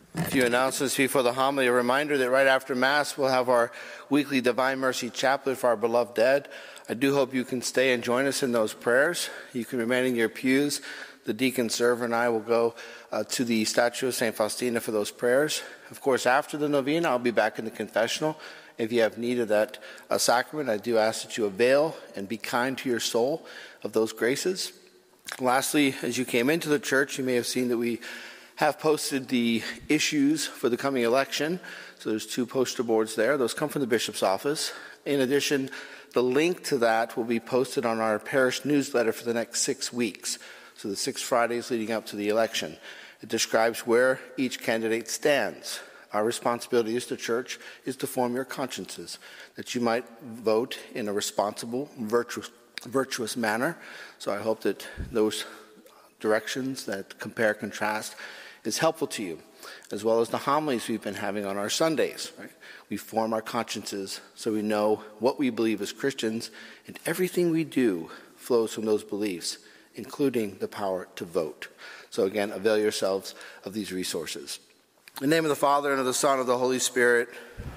A few announcements before the homily. A reminder that right after Mass, we'll have our weekly Divine Mercy Chaplet for our beloved dead. I do hope you can stay and join us in those prayers. You can remain in your pews. The deacon server and I will go to the statue of St. Faustina for those prayers. Of course, after the novena, I'll be back in the confessional. If you have need of that sacrament, I do ask that you avail and be kind to your soul of those graces. Lastly, as you came into the church, you may have seen that we have posted the issues for the coming election. So there's 2 poster boards there. Those come from the bishop's office. In addition, the link to that will be posted on our parish newsletter for the next 6 weeks. So the 6 Fridays leading up to the election. It describes where each candidate stands. Our responsibility as the church is to form your consciences, that you might vote in a responsible, virtuous manner. So I hope that those directions that compare, contrast, is helpful to you, as well as the homilies we've been having on our Sundays. Right? We form our consciences so we know what we believe as Christians, and everything we do flows from those beliefs, including the power to vote. So again, avail yourselves of these resources. In the name of the Father, and of the Son, and of the Holy Spirit.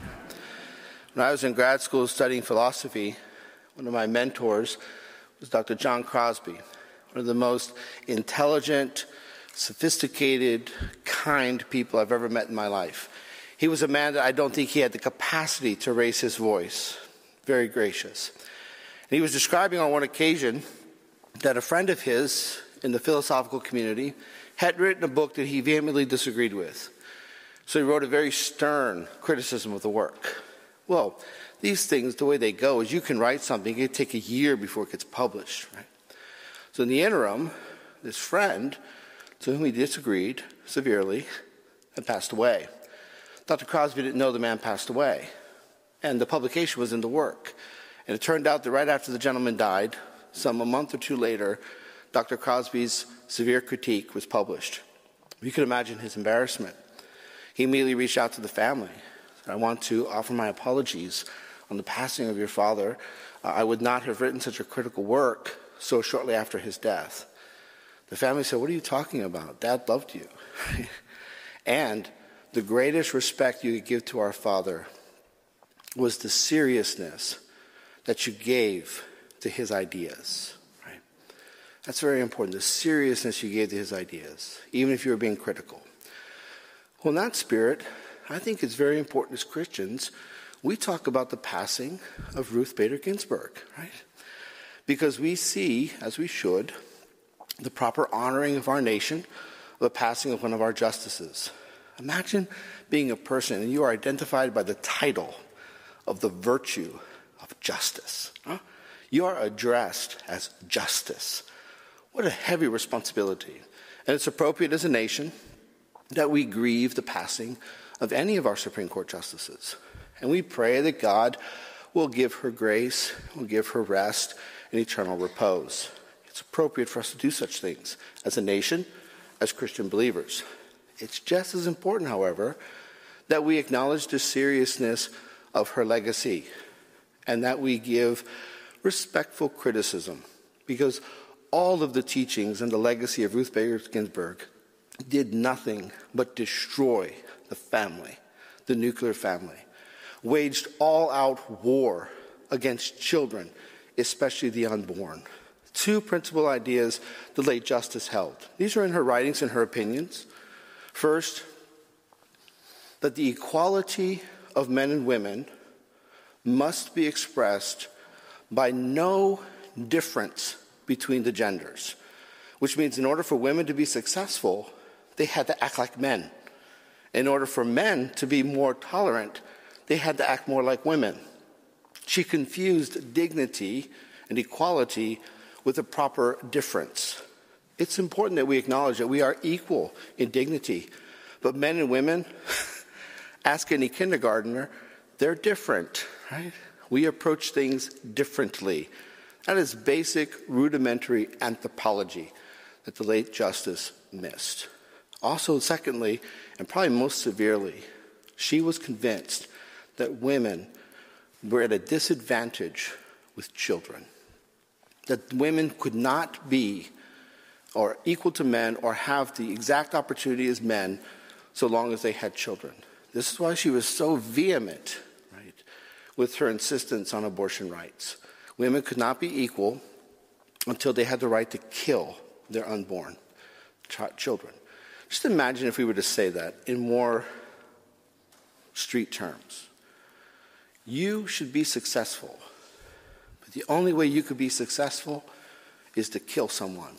When I was in grad school studying philosophy, one of my mentors was Dr. John Crosby, one of the most intelligent, sophisticated, kind people I've ever met in my life. He was a man that I don't think he had the capacity to raise his voice. Very gracious. And he was describing on one occasion that a friend of his in the philosophical community had written a book that he vehemently disagreed with. So he wrote a very stern criticism of the work. Well, these things, the way they go is you can write something, it can take a year before it gets published, right? So in the interim, this friend, to whom he disagreed severely, had passed away. Dr. Crosby didn't know the man passed away, and the publication was in the work. And it turned out that right after the gentleman died, a month or 2 later, Dr. Crosby's severe critique was published. You could imagine his embarrassment. He immediately reached out to the family. I want to offer my apologies on the passing of your father. I would not have written such a critical work so shortly after his death. The family said, "What are you talking about? Dad loved you." And the greatest respect you could give to our father was the seriousness that you gave to his ideas. Right? That's very important, the seriousness you gave to his ideas, even if you were being critical. Well, in that spirit, I think it's very important as Christians, we talk about the passing of Ruth Bader Ginsburg, right? Because we see, as we should, the proper honoring of our nation, the passing of one of our justices. Imagine being a person and you are identified by the title of the virtue of justice. Huh? You are addressed as justice. What a heavy responsibility. And it's appropriate as a nation that we grieve the passing of any of our Supreme Court justices. And we pray that God will give her grace, will give her rest and eternal repose. It's appropriate for us to do such things as a nation, as Christian believers. It's just as important, however, that we acknowledge the seriousness of her legacy and that we give respectful criticism, because all of the teachings and the legacy of Ruth Bader Ginsburg did nothing but destroy the family, the nuclear family, waged all-out war against children, especially the unborn. 2 principal ideas the late justice held. These are in her writings and her opinions. First, that the equality of men and women must be expressed by no difference between the genders, which means in order for women to be successful, they had to act like men. In order for men to be more tolerant, they had to act more like women. She confused dignity and equality with a proper difference. It's important that we acknowledge that we are equal in dignity, but men and women, ask any kindergartner, they're different, right? We approach things differently. That is basic, rudimentary anthropology that the late justice missed. Also, secondly, and probably most severely, she was convinced that women were at a disadvantage with children, that women could not be or equal to men or have the exact opportunity as men so long as they had children. This is why she was so vehement, right, with her insistence on abortion rights. Women could not be equal until they had the right to kill their unborn children. Just imagine if we were to say that in more street terms. You should be successful, but the only way you could be successful is to kill someone.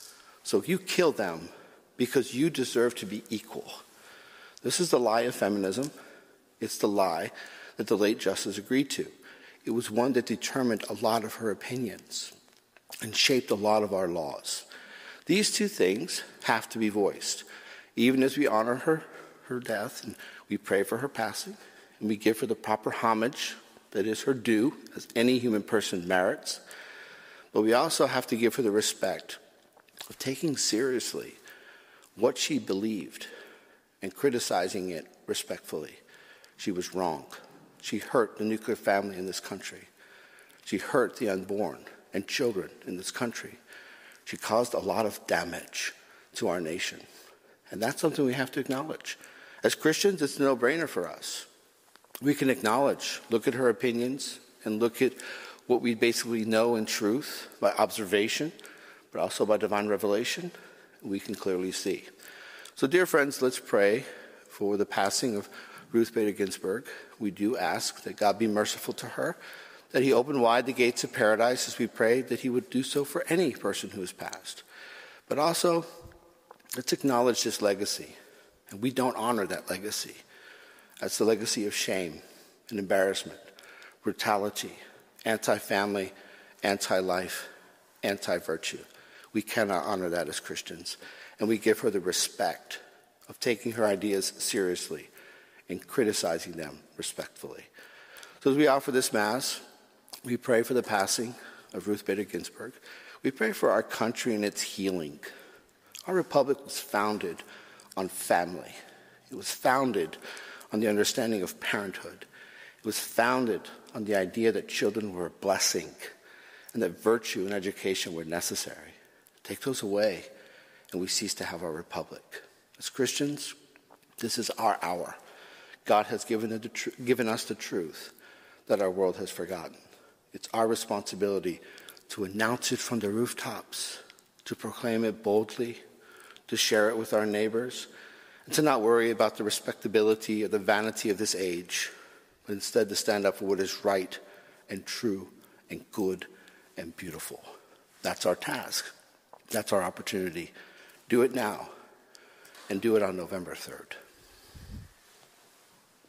So you kill them because you deserve to be equal. This is the lie of feminism. It's the lie that the late Justice agreed to. It was one that determined a lot of her opinions and shaped a lot of our laws. These two things have to be voiced. Even as we honor her death, and we pray for her passing, and we give her the proper homage that is her due, as any human person merits, but we also have to give her the respect of taking seriously what she believed and criticizing it respectfully. She was wrong. She hurt the nuclear family in this country. She hurt the unborn and children in this country. She caused a lot of damage to our nation. And that's something we have to acknowledge. As Christians, it's a no-brainer for us. We can acknowledge, look at her opinions, and look at what we basically know in truth by observation, but also by divine revelation. We can clearly see. So, dear friends, let's pray for the passing of Ruth Bader Ginsburg. We do ask that God be merciful to her, that he open wide the gates of paradise as we pray that he would do so for any person who has passed. But also, let's acknowledge this legacy. And we don't honor that legacy. That's the legacy of shame and embarrassment, brutality, anti-family, anti-life, anti-virtue. We cannot honor that as Christians. And we give her the respect of taking her ideas seriously and criticizing them respectfully. So as we offer this Mass, we pray for the passing of Ruth Bader Ginsburg. We pray for our country and its healing. Our republic was founded on family. It was founded on the understanding of parenthood. It was founded on the idea that children were a blessing and that virtue and education were necessary. Take those away, and we cease to have our republic. As Christians, this is our hour. God has given us the truth that our world has forgotten. It's our responsibility to announce it from the rooftops, to proclaim it boldly, to share it with our neighbors, and to not worry about the respectability or the vanity of this age, but instead to stand up for what is right and true and good and beautiful. That's our task. That's our opportunity. Do it now, and do it on November 3rd.